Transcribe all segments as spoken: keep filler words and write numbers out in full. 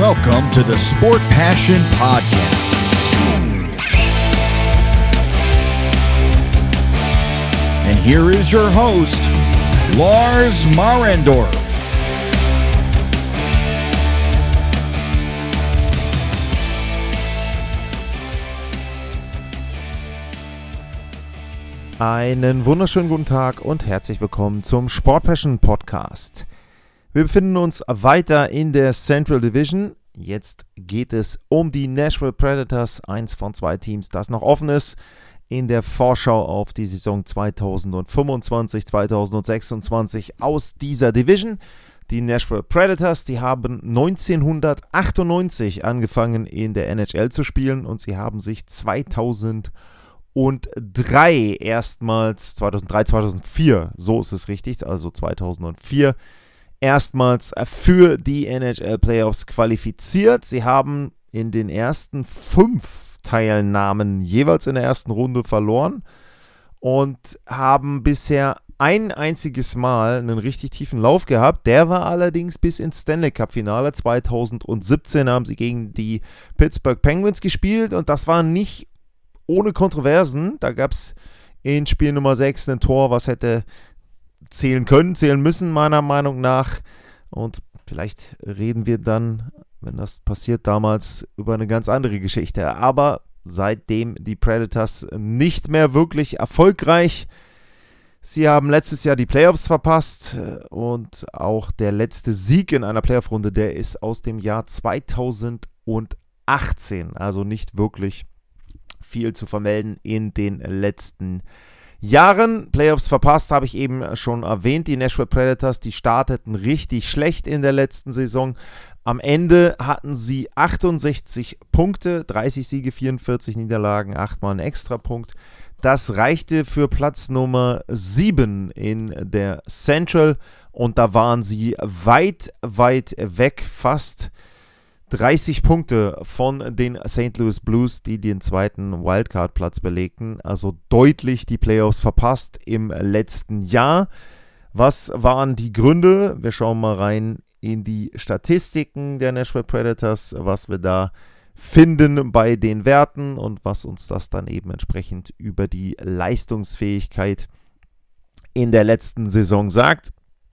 Welcome to the Sport Passion Podcast. And here is your host, Lars Marendorf. Einen wunderschönen guten Tag und herzlich willkommen zum Sport Passion Podcast. Wir befinden uns weiter in der Central Division. Jetzt geht es um die Nashville Predators, eins von zwei Teams, das noch offen ist, in der Vorschau auf die Saison zweitausendfünfundzwanzig zweitausendsechsundzwanzig aus dieser Division. Die Nashville Predators, die haben neunzehnhundertachtundneunzig angefangen in der N H L zu spielen und sie haben sich zweitausenddrei erstmals, zweitausenddrei, zweitausendvier, so ist es richtig, also zweitausendvier, erstmals für die N H L Playoffs qualifiziert. Sie haben in den ersten fünf Teilnahmen jeweils in der ersten Runde verloren und haben bisher ein einziges Mal einen richtig tiefen Lauf gehabt. Der war allerdings bis ins Stanley Cup Finale. zweitausendsiebzehn haben sie gegen die Pittsburgh Penguins gespielt und das war nicht ohne Kontroversen. Da gab es in Spiel Nummer sechs ein Tor, was hätte zählen können, zählen müssen, meiner Meinung nach. Und vielleicht reden wir dann, wenn das passiert, damals über eine ganz andere Geschichte. Aber seitdem die Predators nicht mehr wirklich erfolgreich. Sie haben letztes Jahr die Playoffs verpasst und auch der letzte Sieg in einer Playoff-Runde, der ist aus dem Jahr zweitausendachtzehn. Also nicht wirklich viel zu vermelden in den letzten Jahren. Playoffs verpasst, habe ich eben schon erwähnt. Die Nashville Predators, die starteten richtig schlecht in der letzten Saison. Am Ende hatten sie achtundsechzig Punkte, dreißig Siege, vierundvierzig Niederlagen, achtmal einen Extrapunkt. Das reichte für Platz Nummer sieben in der Central und da waren sie weit, weit weg, fast dreißig Punkte von den Saint Louis Blues, die den zweiten Wildcard-Platz belegten. Also deutlich die Playoffs verpasst im letzten Jahr. Was waren die Gründe? Wir schauen mal rein in die Statistiken der Nashville Predators, was wir da finden bei den Werten und was uns das dann eben entsprechend über die Leistungsfähigkeit in der letzten Saison sagt.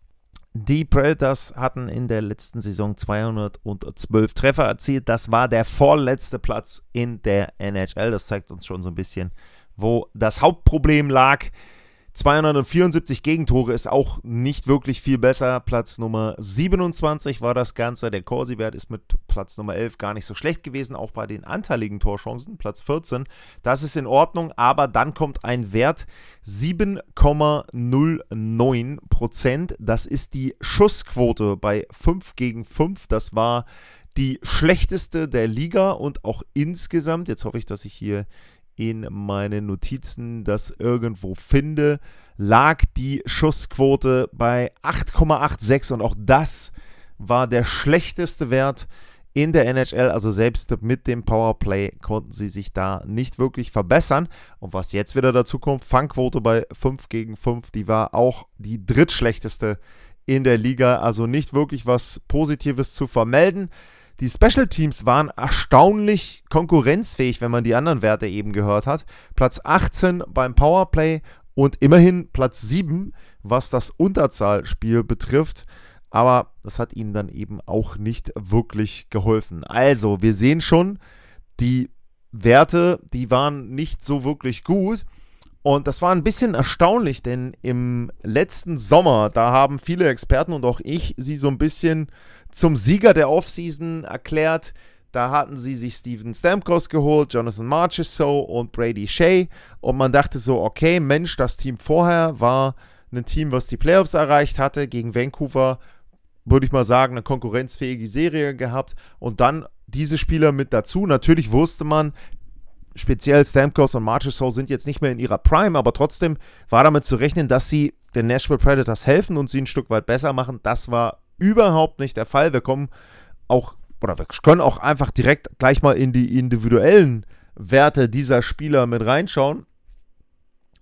Die Predators hatten in der letzten Saison zweihundertzwölf Treffer erzielt. Das war der vorletzte Platz in der N H L. Das zeigt uns schon so ein bisschen, wo das Hauptproblem lag. zweihundertvierundsiebzig Gegentore ist auch nicht wirklich viel besser. Platz Nummer siebenundzwanzig war das Ganze. Der Corsi-Wert ist mit Platz Nummer elf gar nicht so schlecht gewesen, auch bei den anteiligen Torchancen. Platz vierzehn, das ist in Ordnung, aber dann kommt ein Wert sieben Komma null neun Prozent. Das ist die Schussquote bei fünf gegen fünf. Das war die schlechteste der Liga und auch insgesamt, jetzt hoffe ich, dass ich hier in meinen Notizen das irgendwo finde, lag die Schussquote bei acht Komma sechsundachtzig und auch das war der schlechteste Wert in der N H L, also selbst mit dem Powerplay konnten sie sich da nicht wirklich verbessern. Und was jetzt wieder dazu kommt, Fangquote bei fünf gegen fünf, die war auch die drittschlechteste in der Liga, also nicht wirklich was Positives zu vermelden. Die Special Teams waren erstaunlich konkurrenzfähig, wenn man die anderen Werte eben gehört hat. Platz achtzehn beim Powerplay und immerhin Platz sieben, was das Unterzahlspiel betrifft. Aber das hat ihnen dann eben auch nicht wirklich geholfen. Also, wir sehen schon, die Werte, die waren nicht so wirklich gut. Und das war ein bisschen erstaunlich, denn im letzten Sommer, da haben viele Experten und auch ich sie so ein bisschen zum Sieger der Offseason erklärt. Da hatten sie sich Steven Stamkos geholt, Jonathan Marchessault und Brady Shea. Und man dachte so, okay, Mensch, das Team vorher war ein Team, was die Playoffs erreicht hatte. Gegen Vancouver, würde ich mal sagen, eine konkurrenzfähige Serie gehabt. Und dann diese Spieler mit dazu. Natürlich wusste man, speziell Stamkos und Marchessault sind jetzt nicht mehr in ihrer Prime, aber trotzdem war damit zu rechnen, dass sie den Nashville Predators helfen und sie ein Stück weit besser machen. Das war überhaupt nicht der Fall. Wir kommen auch, oder wir können auch einfach direkt gleich mal in die individuellen Werte dieser Spieler mit reinschauen.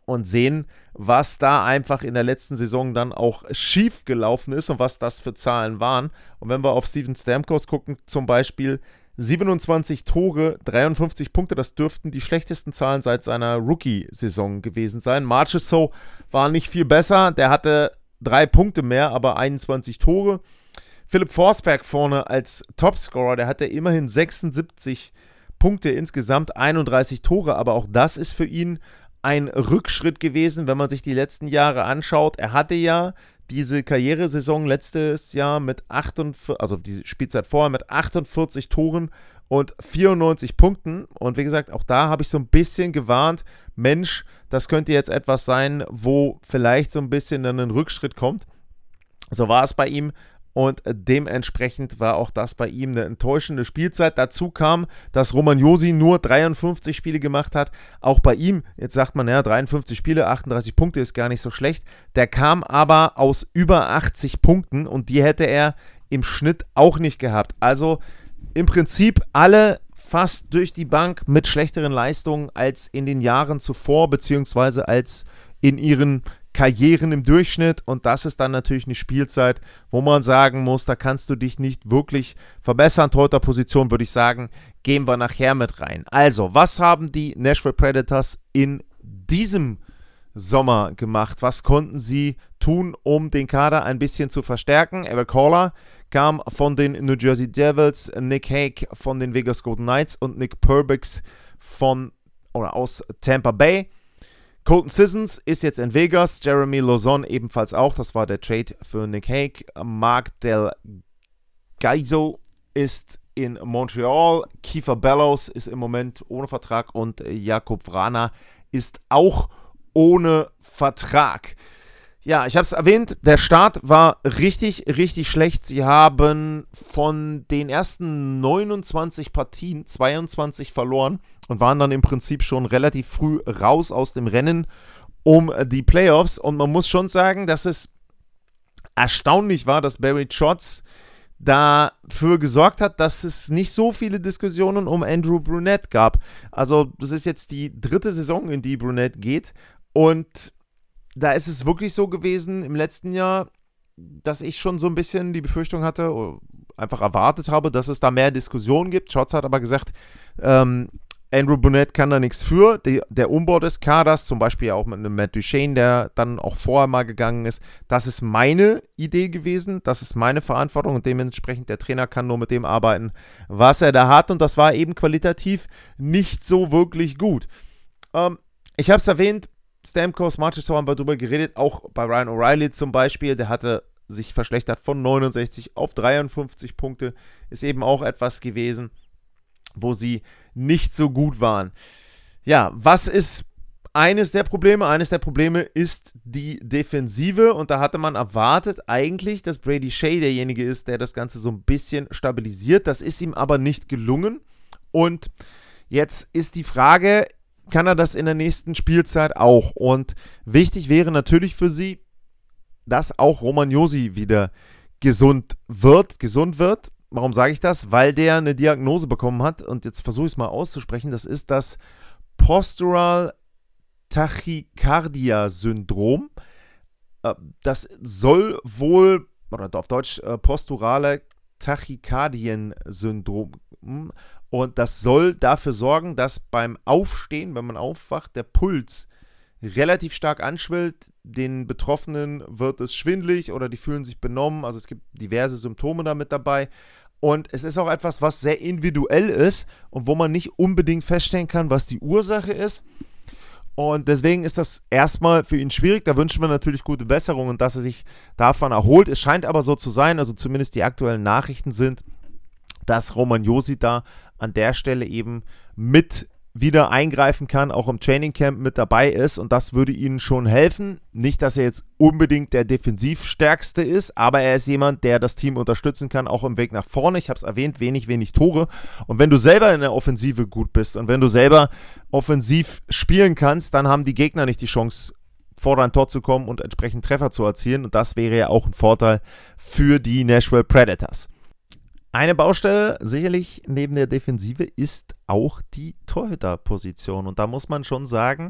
und sehen, was da einfach in der letzten Saison dann auch schief gelaufen ist und was das für Zahlen waren. Und wenn wir auf Steven Stamkos gucken, zum Beispiel siebenundzwanzig Tore, dreiundfünfzig Punkte, das dürften die schlechtesten Zahlen seit seiner Rookie-Saison gewesen sein. Marchessault war nicht viel besser, der hatte drei Punkte mehr, aber einundzwanzig Tore. Philipp Forsberg vorne als Topscorer, der hatte immerhin sechsundsiebzig Punkte insgesamt, einunddreißig Tore, aber auch das ist für ihn ein Rückschritt gewesen, wenn man sich die letzten Jahre anschaut. Er hatte ja diese Karrieresaison letztes Jahr mit achtundvierzig, also die Spielzeit vorher mit achtundvierzig Toren und vierundneunzig Punkten. Und wie gesagt, auch da habe ich so ein bisschen gewarnt, Mensch, das könnte jetzt etwas sein, wo vielleicht so ein bisschen dann ein Rückschritt kommt. So war es bei ihm. Und dementsprechend war auch das bei ihm eine enttäuschende Spielzeit. Dazu kam, dass Roman Josi nur dreiundfünfzig Spiele gemacht hat. Auch bei ihm, jetzt sagt man, ja, dreiundfünfzig Spiele, achtunddreißig Punkte ist gar nicht so schlecht. Der kam aber aus über achtzig Punkten und die hätte er im Schnitt auch nicht gehabt. Also im Prinzip alle fast durch die Bank mit schlechteren Leistungen als in den Jahren zuvor, beziehungsweise als in ihren Karrieren im Durchschnitt, und das ist dann natürlich eine Spielzeit, wo man sagen muss, da kannst du dich nicht wirklich verbessern. Torhüterposition würde ich sagen, gehen wir nachher mit rein. Also, was haben die Nashville Predators in diesem Sommer gemacht? Was konnten sie tun, um den Kader ein bisschen zu verstärken? Erik Haula kam von den New Jersey Devils, Nick Hague von den Vegas Golden Knights und Nick Perbix von oder aus Tampa Bay. Colton Sissons ist jetzt in Vegas, Jeremy Lauzon ebenfalls auch, das war der Trade für Nick Hague. Mark Del Gaizo ist in Montreal, Kiefer Bellows ist im Moment ohne Vertrag und Jakub Vrana ist auch ohne Vertrag. Ja, ich habe es erwähnt, der Start war richtig, richtig schlecht. Sie haben von den ersten neunundzwanzig Partien zweiundzwanzig verloren und waren dann im Prinzip schon relativ früh raus aus dem Rennen um die Playoffs. Und man muss schon sagen, dass es erstaunlich war, dass Barry Trotz dafür gesorgt hat, dass es nicht so viele Diskussionen um Andrew Brunette gab. Also das ist jetzt die dritte Saison, in die Brunette geht, und da ist es wirklich so gewesen im letzten Jahr, dass ich schon so ein bisschen die Befürchtung hatte, oder einfach erwartet habe, dass es da mehr Diskussionen gibt. Trotz hat aber gesagt, ähm, Andrew Brunette kann da nichts für. Die, der Umbau des Kaders, zum Beispiel auch mit einem Matt Duchene, der dann auch vorher mal gegangen ist, das ist meine Idee gewesen, das ist meine Verantwortung und dementsprechend der Trainer kann nur mit dem arbeiten, was er da hat, und das war eben qualitativ nicht so wirklich gut. Ähm, ich habe es erwähnt, Stamkos, Marchessault haben wir drüber geredet, auch bei Ryan O'Reilly zum Beispiel, der hatte sich verschlechtert von neunundsechzig auf dreiundfünfzig Punkte, ist eben auch etwas gewesen, wo sie nicht so gut waren. Ja, was ist eines der Probleme? Eines der Probleme ist die Defensive, und da hatte man erwartet eigentlich, dass Brady Skjei derjenige ist, der das Ganze so ein bisschen stabilisiert. Das ist ihm aber nicht gelungen, und jetzt ist die Frage, kann er das in der nächsten Spielzeit auch? Und wichtig wäre natürlich für sie, dass auch Roman Josi wieder gesund wird, gesund wird. Warum sage ich das? Weil der eine Diagnose bekommen hat, und jetzt versuche ich es mal auszusprechen, das ist das Postural Tachycardia-Syndrom. Das soll wohl, oder auf Deutsch posturale Tachykardien-Syndrom, und das soll dafür sorgen, dass beim Aufstehen, wenn man aufwacht, der Puls relativ stark anschwillt. Den Betroffenen wird es schwindelig oder die fühlen sich benommen. Also es gibt diverse Symptome damit dabei. Und es ist auch etwas, was sehr individuell ist und wo man nicht unbedingt feststellen kann, was die Ursache ist. Und deswegen ist das erstmal für ihn schwierig. Da wünschen wir natürlich gute Besserung und dass er sich davon erholt. Es scheint aber so zu sein, also zumindest die aktuellen Nachrichten sind, dass Roman Josi da an der Stelle eben mit wieder eingreifen kann, auch im Trainingcamp mit dabei ist, und das würde ihnen schon helfen. Nicht, dass er jetzt unbedingt der Defensivstärkste ist, aber er ist jemand, der das Team unterstützen kann, auch im Weg nach vorne. Ich habe es erwähnt, wenig, wenig Tore. Und wenn du selber in der Offensive gut bist und wenn du selber offensiv spielen kannst, dann haben die Gegner nicht die Chance, vor dein Tor zu kommen und entsprechend Treffer zu erzielen, und das wäre ja auch ein Vorteil für die Nashville Predators. Eine Baustelle sicherlich neben der Defensive ist auch die Torhüterposition. Und da muss man schon sagen,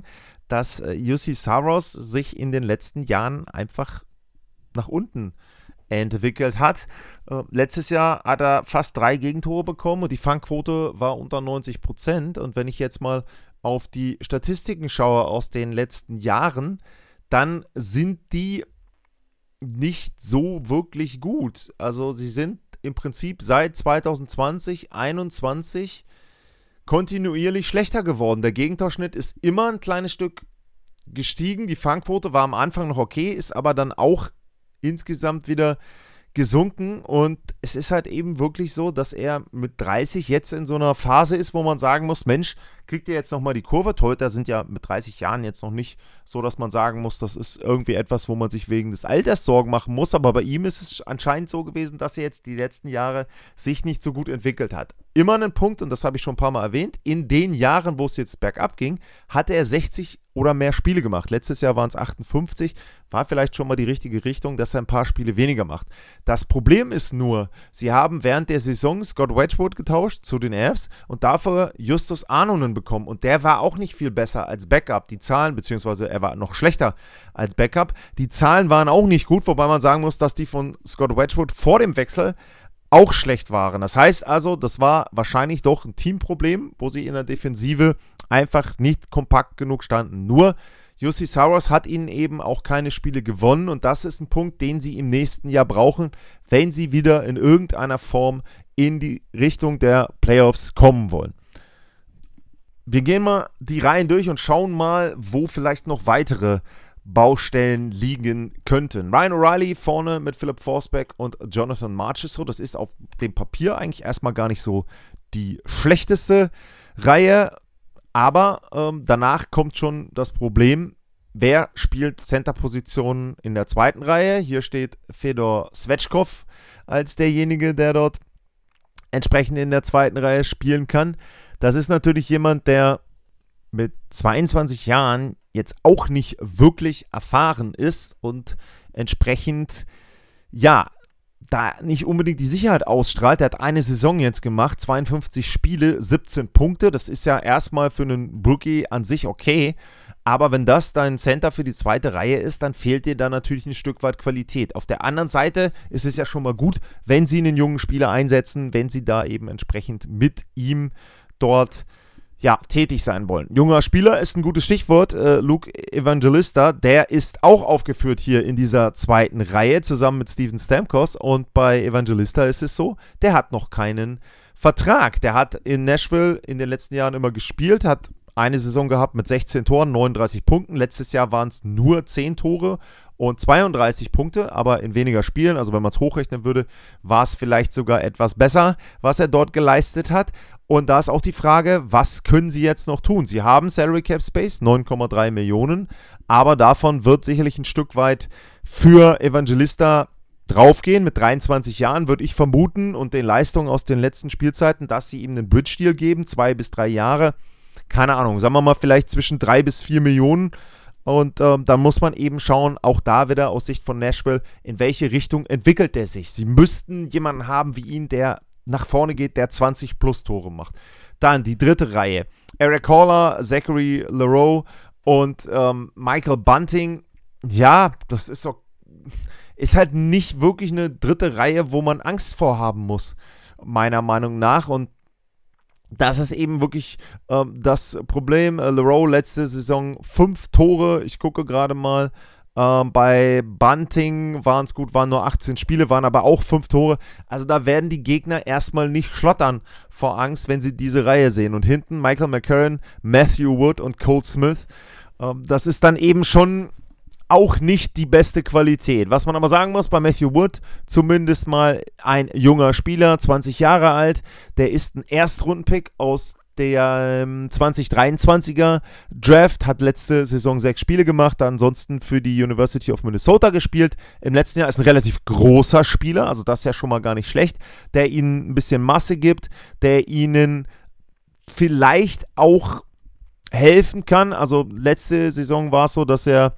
dass äh, Juuse Saros sich in den letzten Jahren einfach nach unten entwickelt hat. Äh, letztes Jahr hat er fast drei Gegentore bekommen und die Fangquote war unter neunzig Prozent. Und wenn ich jetzt mal auf die Statistiken schaue aus den letzten Jahren, dann sind die nicht so wirklich gut. Also sie sind im Prinzip seit zwanzig zwanzig, einundzwanzig kontinuierlich schlechter geworden. Der Gegentorschnitt ist immer ein kleines Stück gestiegen. Die Fangquote war am Anfang noch okay, ist aber dann auch insgesamt wieder gesunken und es ist halt eben wirklich so, dass er mit dreißig jetzt in so einer Phase ist, wo man sagen muss, Mensch, kriegt ihr jetzt nochmal die Kurve? Torhüter sind ja mit dreißig Jahren jetzt noch nicht so, dass man sagen muss, das ist irgendwie etwas, wo man sich wegen des Alters Sorgen machen muss, aber bei ihm ist es anscheinend so gewesen, dass er jetzt die letzten Jahre sich nicht so gut entwickelt hat. Immer ein Punkt, und das habe ich schon ein paar Mal erwähnt, in den Jahren, wo es jetzt bergab ging, hatte er sechzig oder mehr Spiele gemacht. Letztes Jahr waren es achtundfünfzig, war vielleicht schon mal die richtige Richtung, dass er ein paar Spiele weniger macht. Das Problem ist nur, sie haben während der Saison Scott Wedgwood getauscht zu den Avs und dafür Justus Arnonen bekommen und der war auch nicht viel besser als Backup. Die Zahlen, beziehungsweise er war noch schlechter als Backup, die Zahlen waren auch nicht gut, wobei man sagen muss, dass die von Scott Wedgwood vor dem Wechsel auch schlecht waren. Das heißt also, das war wahrscheinlich doch ein Teamproblem, wo sie in der Defensive einfach nicht kompakt genug standen. Nur Juuse Saros hat ihnen eben auch keine Spiele gewonnen und das ist ein Punkt, den sie im nächsten Jahr brauchen, wenn sie wieder in irgendeiner Form in die Richtung der Playoffs kommen wollen. Wir gehen mal die Reihen durch und schauen mal, wo vielleicht noch weitere Baustellen liegen könnten. Ryan O'Reilly vorne mit Philip Forsberg und Jonathan Marchessault. Das ist auf dem Papier eigentlich erstmal gar nicht so die schlechteste Reihe, aber ähm, danach kommt schon das Problem, wer spielt Center-Positionen in der zweiten Reihe. Hier steht Fedor Svechkov als derjenige, der dort entsprechend in der zweiten Reihe spielen kann. Das ist natürlich jemand, der mit zweiundzwanzig Jahren jetzt auch nicht wirklich erfahren ist und entsprechend, ja, da nicht unbedingt die Sicherheit ausstrahlt. Er hat eine Saison jetzt gemacht, zweiundfünfzig Spiele, siebzehn Punkte. Das ist ja erstmal für einen Rookie an sich okay, aber wenn das dein Center für die zweite Reihe ist, dann fehlt dir da natürlich ein Stück weit Qualität. Auf der anderen Seite ist es ja schon mal gut, wenn sie einen jungen Spieler einsetzen, wenn sie da eben entsprechend mit ihm dort ja, tätig sein wollen. Junger Spieler ist ein gutes Stichwort. Äh, Luke Evangelista, der ist auch aufgeführt hier in dieser zweiten Reihe, zusammen mit Steven Stamkos. Und bei Evangelista ist es so, der hat noch keinen Vertrag. Der hat in Nashville in den letzten Jahren immer gespielt, hat eine Saison gehabt mit sechzehn Toren, neununddreißig Punkten. Letztes Jahr waren es nur zehn Tore und zweiunddreißig Punkte, aber in weniger Spielen. Also wenn man es hochrechnen würde, war es vielleicht sogar etwas besser, was er dort geleistet hat. Und da ist auch die Frage, was können sie jetzt noch tun? Sie haben Salary Cap Space, neun Komma drei Millionen, aber davon wird sicherlich ein Stück weit für Evangelista draufgehen. Mit dreiundzwanzig Jahren würde ich vermuten und den Leistungen aus den letzten Spielzeiten, dass sie ihm einen Bridge-Deal geben, zwei bis drei Jahre. Keine Ahnung, sagen wir mal vielleicht zwischen drei bis vier Millionen. Und ähm, dann muss man eben schauen, auch da wieder aus Sicht von Nashville, in welche Richtung entwickelt er sich. Sie müssten jemanden haben wie ihn, der nach vorne geht, der zwanzig plus Tore macht. Dann die dritte Reihe. Eric Haller, Zachary Leroux und ähm, Michael Bunting. Ja, das ist doch, ist halt nicht wirklich eine dritte Reihe, wo man Angst vorhaben muss, meiner Meinung nach. Und das ist eben wirklich ähm, das Problem. Äh, Leroux letzte Saison fünf Tore. Ich gucke gerade mal. Ähm, bei Bunting waren es gut, waren nur achtzehn Spiele, waren aber auch fünf Tore. Also da werden die Gegner erstmal nicht schlottern vor Angst, wenn sie diese Reihe sehen. Und hinten Michael McCarron, Matthew Wood und Cole Smith. Ähm, das ist dann eben schon auch nicht die beste Qualität. Was man aber sagen muss, bei Matthew Wood zumindest mal ein junger Spieler, zwanzig Jahre alt, der ist ein Erstrundenpick aus der ähm, zwanzig dreiundzwanziger Draft, hat letzte Saison sechs Spiele gemacht, ansonsten für die University of Minnesota gespielt. Im letzten Jahr ist ein relativ großer Spieler, also das ist ja schon mal gar nicht schlecht, der ihnen ein bisschen Masse gibt, der ihnen vielleicht auch helfen kann. Also letzte Saison war es so, dass er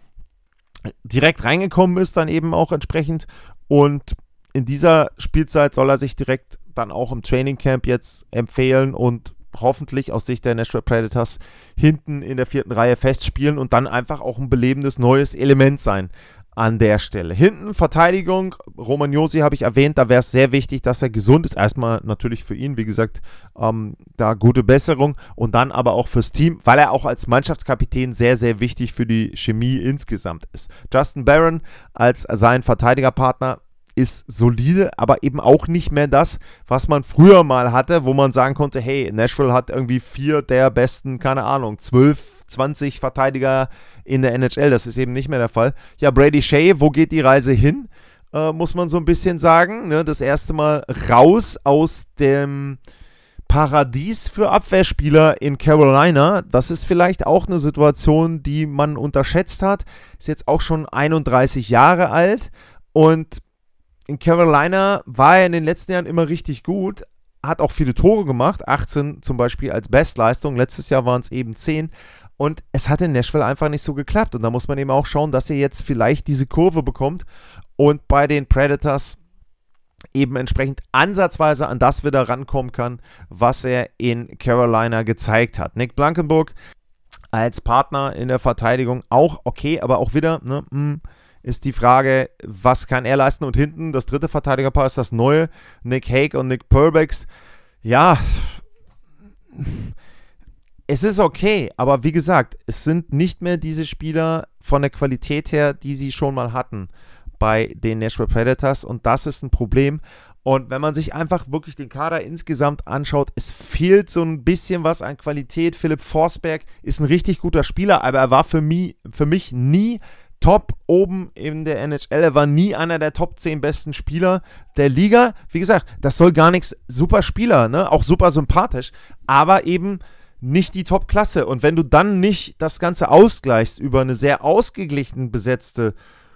direkt reingekommen ist, dann eben auch entsprechend, und in dieser Spielzeit soll er sich direkt dann auch im Trainingcamp jetzt empfehlen und hoffentlich aus Sicht der Nashville Predators hinten in der vierten Reihe festspielen und dann einfach auch ein belebendes neues Element sein an der Stelle. Hinten Verteidigung, Roman Josi habe ich erwähnt, da wäre es sehr wichtig, dass er gesund ist. Erstmal natürlich für ihn, wie gesagt, ähm, da gute Besserung und dann aber auch fürs Team, weil er auch als Mannschaftskapitän sehr, sehr wichtig für die Chemie insgesamt ist. Justin Barron als sein Verteidigerpartner ist solide, aber eben auch nicht mehr das, was man früher mal hatte, wo man sagen konnte, hey, Nashville hat irgendwie vier der besten, keine Ahnung, zwölf, zwanzig Verteidiger in der N H L. Das ist eben nicht mehr der Fall. Ja, Brady Shea, wo geht die Reise hin? Äh, muss man so ein bisschen sagen. Ne? Das erste Mal raus aus dem Paradies für Abwehrspieler in Carolina. Das ist vielleicht auch eine Situation, die man unterschätzt hat. Ist jetzt auch schon einunddreißig Jahre alt und in Carolina war er in den letzten Jahren immer richtig gut, hat auch viele Tore gemacht, achtzehn zum Beispiel als Bestleistung, letztes Jahr waren es eben zehn und es hat in Nashville einfach nicht so geklappt und da muss man eben auch schauen, dass er jetzt vielleicht diese Kurve bekommt und bei den Predators eben entsprechend ansatzweise an das wieder rankommen kann, was er in Carolina gezeigt hat. Nick Blankenburg als Partner in der Verteidigung auch okay, aber auch wieder, ne, mh, ist die Frage, was kann er leisten? Und hinten, das dritte Verteidigerpaar ist das neue, Nick Hague und Nick Perbix. Ja, es ist okay, aber wie gesagt, es sind nicht mehr diese Spieler von der Qualität her, die sie schon mal hatten bei den Nashville Predators und das ist ein Problem. Und wenn man sich einfach wirklich den Kader insgesamt anschaut, es fehlt so ein bisschen was an Qualität. Philipp Forsberg ist ein richtig guter Spieler, aber er war für mich, für mich nie top oben in der N H L. Er war nie einer der Top zehn besten Spieler der Liga. Wie gesagt, das soll gar nichts, super Spieler, ne? Auch super sympathisch, aber eben nicht die Top-Klasse. Und wenn du dann nicht das Ganze ausgleichst über eine sehr ausgeglichen besetzte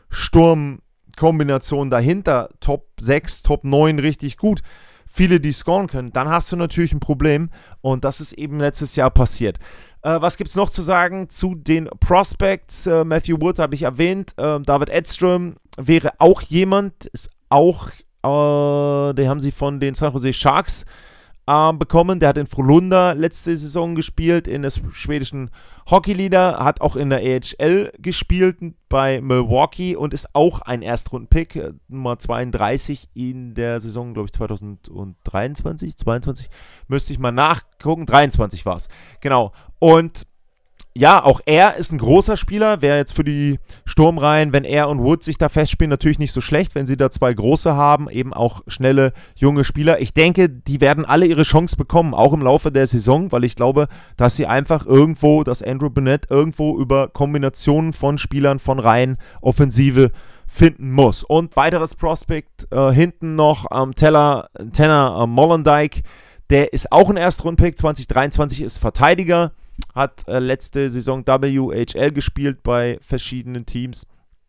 Sturmkombination dahinter, Top sechs, Top neun richtig gut, viele, die scoren können, dann hast du natürlich ein Problem und das ist eben letztes Jahr passiert. Äh, was gibt es noch zu sagen zu den Prospects? Äh, Matthew Wood habe ich erwähnt, äh, David Edström wäre auch jemand, ist auch, äh, den haben sie von den San Jose Sharks äh, bekommen, der hat in Frölunda letzte Saison gespielt, in der schwedischen Hockey-Liga, hat auch in der A H L gespielt bei Milwaukee und ist auch ein Erstrunden-Pick, äh, Nummer zweiunddreißig in der Saison, glaube ich, zweitausenddreiundzwanzig, zweiundzwanzig, müsste ich mal nachgucken, dreiundzwanzig war es, genau, und ja, auch er ist ein großer Spieler, wäre jetzt für die Sturmreihen, wenn er und Wood sich da festspielen, natürlich nicht so schlecht, wenn sie da zwei große haben, eben auch schnelle, junge Spieler. Ich denke, die werden alle ihre Chance bekommen, auch im Laufe der Saison, weil ich glaube, dass sie einfach irgendwo, dass Andrew Burnett irgendwo über Kombinationen von Spielern von Reihen Offensive finden muss. Und weiteres Prospect, äh, hinten noch ähm, Teller, Tanner äh, Mollendijk, der ist auch ein Erstrundpick, zwanzig dreiundzwanzig ist Verteidiger, hat äh, letzte Saison W H L gespielt bei verschiedenen Teams.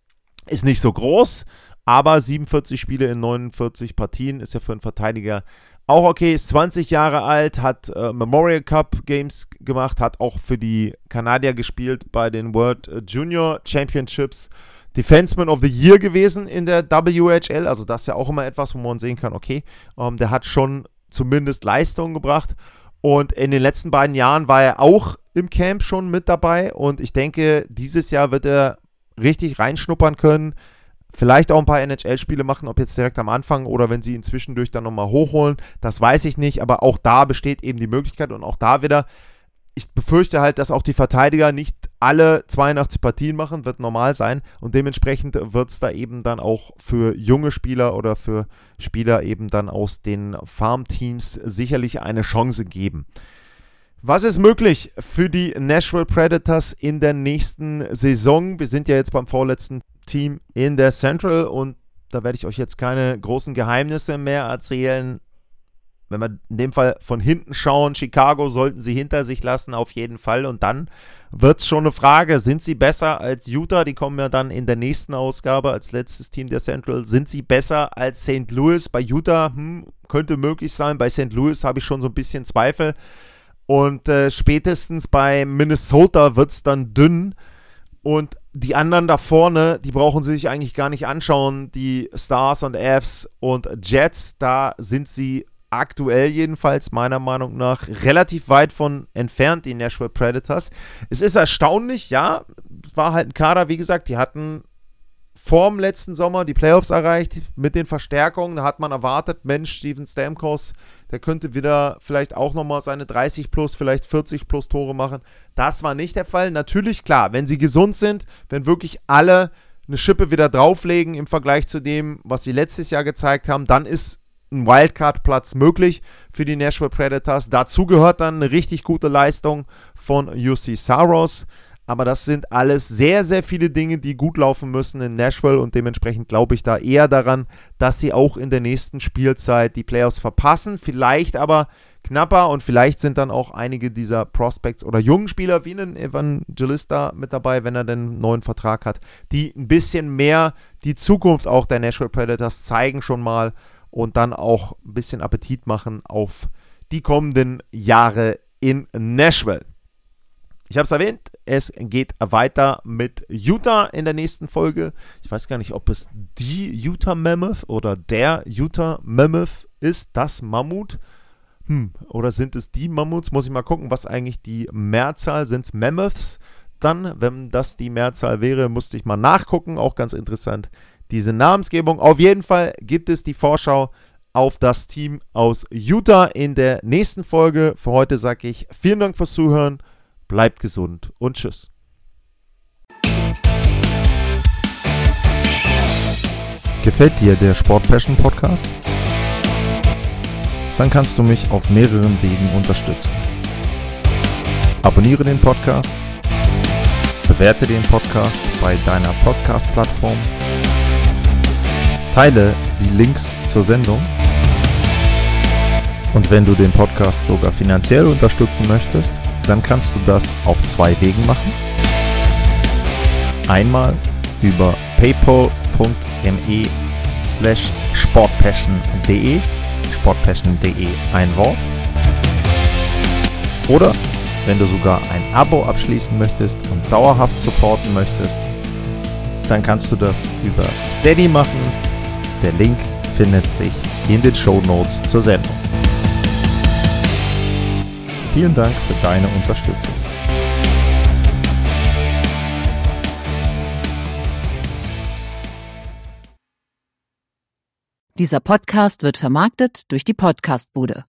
Ist nicht so groß, aber siebenundvierzig Spiele in neunundvierzig Partien ist ja für einen Verteidiger auch okay. Ist zwanzig Jahre alt, hat äh, Memorial Cup Games gemacht, hat auch für die Kanadier gespielt bei den World Junior Championships. Defenseman of the Year gewesen in der W H L, also das ist ja auch immer etwas, wo man sehen kann, okay, ähm, der hat schon zumindest Leistung gebracht. Und in den letzten beiden Jahren war er auch im Camp schon mit dabei. Und ich denke, dieses Jahr wird er richtig reinschnuppern können. Vielleicht auch ein paar N H L-Spiele machen, ob jetzt direkt am Anfang oder wenn sie ihn zwischendurch dann nochmal hochholen. Das weiß ich nicht. Aber auch da besteht eben die Möglichkeit. Und auch da wieder, ich befürchte halt, dass auch die Verteidiger nicht alle zweiundachtzig Partien machen, wird normal sein. Und dementsprechend wird es da eben dann auch für junge Spieler oder für Spieler eben dann aus den Farmteams sicherlich eine Chance geben. Was ist möglich für die Nashville Predators in der nächsten Saison? Wir sind ja jetzt beim vorletzten Team in der Central und da werde ich euch jetzt keine großen Geheimnisse mehr erzählen. Wenn wir in dem Fall von hinten schauen, Chicago sollten sie hinter sich lassen, auf jeden Fall. Und dann wird es schon eine Frage, sind sie besser als Utah? Die kommen ja dann in der nächsten Ausgabe als letztes Team der Central. Sind sie besser als Saint Louis? Bei Utah hm, könnte möglich sein. Bei Saint Louis habe ich schon so ein bisschen Zweifel. Und äh, spätestens bei Minnesota wird es dann dünn. Und die anderen da vorne, die brauchen sie sich eigentlich gar nicht anschauen. Die Stars und Avs und Jets, da sind sie aktuell jedenfalls meiner Meinung nach relativ weit von entfernt, die Nashville Predators. Es ist erstaunlich, ja, es war halt ein Kader, wie gesagt, die hatten vorm letzten Sommer die Playoffs erreicht mit den Verstärkungen. Da hat man erwartet, Mensch, Steven Stamkos, der könnte wieder vielleicht auch nochmal seine dreißig plus, vielleicht vierzig plus Tore machen. Das war nicht der Fall. Natürlich, klar, wenn sie gesund sind, wenn wirklich alle eine Schippe wieder drauflegen im Vergleich zu dem, was sie letztes Jahr gezeigt haben, dann ist ein Wildcard-Platz möglich für die Nashville Predators. Dazu gehört dann eine richtig gute Leistung von U C Saros. Aber das sind alles sehr, sehr viele Dinge, die gut laufen müssen in Nashville und dementsprechend glaube ich da eher daran, dass sie auch in der nächsten Spielzeit die Playoffs verpassen. Vielleicht aber knapper und vielleicht sind dann auch einige dieser Prospects oder jungen Spieler wie ein Evangelista mit dabei, wenn er denn einen neuen Vertrag hat, die ein bisschen mehr die Zukunft auch der Nashville Predators zeigen schon mal und dann auch ein bisschen Appetit machen auf die kommenden Jahre in Nashville. Ich habe es erwähnt, es geht weiter mit Utah in der nächsten Folge. Ich weiß gar nicht, ob es die Utah Mammoth oder der Utah Mammoth ist, das Mammut. Hm, oder sind es die Mammuts? Muss ich mal gucken, was eigentlich die Mehrzahl sind. Es Mammoths dann? Wenn das die Mehrzahl wäre, musste ich mal nachgucken. Auch ganz interessant, diese Namensgebung. Auf jeden Fall gibt es die Vorschau auf das Team aus Utah in der nächsten Folge. Für heute sage ich vielen Dank fürs Zuhören. Bleibt gesund und tschüss. Gefällt dir der Sport Passion Podcast? Dann kannst du mich auf mehreren Wegen unterstützen. Abonniere den Podcast, bewerte den Podcast bei deiner Podcast-Plattform, teile die Links zur Sendung und wenn du den Podcast sogar finanziell unterstützen möchtest, dann kannst du das auf zwei Wegen machen. Einmal über paypal.me slash sportpassion.de sportpassion.de ein Wort. Oder wenn du sogar ein Abo abschließen möchtest und dauerhaft supporten möchtest, dann kannst du das über Steady machen. Der Link findet sich in den Shownotes zur Sendung. Vielen Dank für deine Unterstützung. Dieser Podcast wird vermarktet durch die Podcastbude.